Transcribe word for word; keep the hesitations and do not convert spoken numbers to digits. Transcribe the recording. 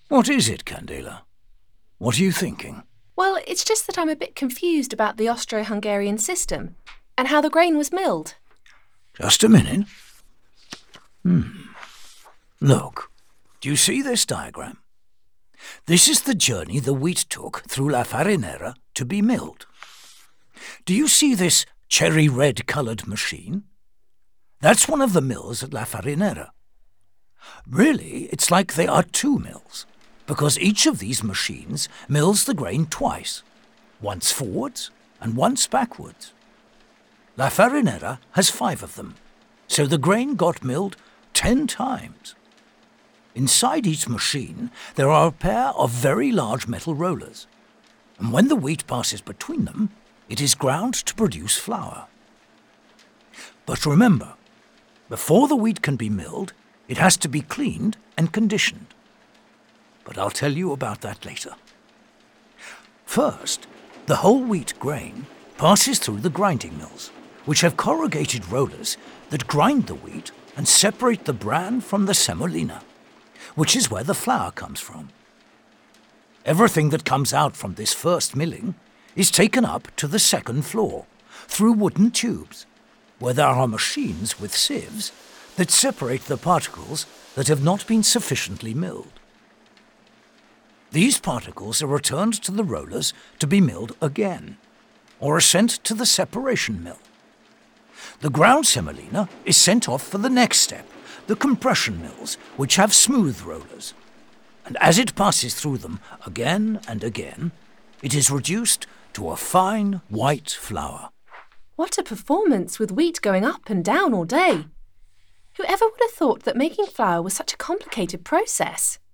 What is it, Candela? What are you thinking? Well, it's just that I'm a bit confused about the Austro-Hungarian system and how the grain was milled. Just a minute. Hmm. Look, do you see this diagram? This is the journey the wheat took through La Farinera to be milled. Do you see this cherry red-coloured machine? That's one of the mills at La Farinera. Really, it's like they are two mills, because each of these machines mills the grain twice, once forwards and once backwards. La Farinera has five of them, so the grain got milled ten times. Inside each machine, there are a pair of very large metal rollers, and when the wheat passes between them, it is ground to produce flour. But remember, before the wheat can be milled, it has to be cleaned and conditioned. But I'll tell you about that later. First, the whole wheat grain passes through the grinding mills, which have corrugated rollers that grind the wheat and separate the bran from the semolina, which is where the flour comes from. Everything that comes out from this first milling is taken up to the second floor through wooden tubes, where there are machines with sieves that separate the particles that have not been sufficiently milled. These particles are returned to the rollers to be milled again, or are sent to the separation mill. The ground semolina is sent off for the next step, the compression mills, which have smooth rollers. And as it passes through them again and again, it is reduced to a fine white flour. What a performance with wheat going up and down all day! Whoever would have thought that making flour was such a complicated process?